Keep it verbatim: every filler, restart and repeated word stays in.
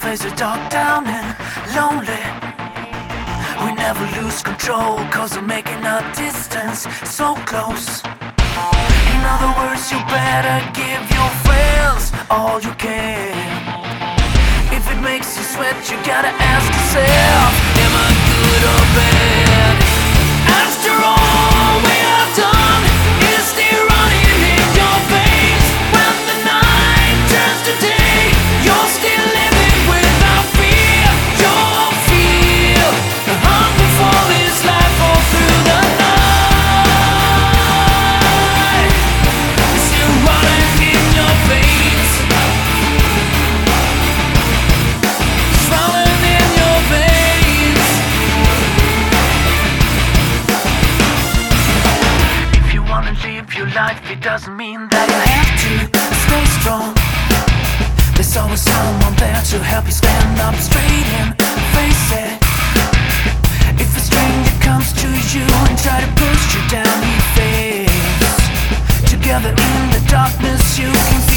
place is dark, down and lonely. We never lose control, cause we're making our distance so close. In other words, you better give your friends all you can. If it makes you sweat, you gotta ask yourself, am I good or bad? After all we have done, is still running in your veins. When the night turns to day, you're still living without fear. You'll feel the hunger for this life all through the night. It's still running in your veins. It's running in your veins. If you wanna live your life, it doesn't mean that you have to stay strong. There's always someone there to help you stand up straight and face it. If a stranger comes to you and try to push you down, he fails. Together in the darkness you can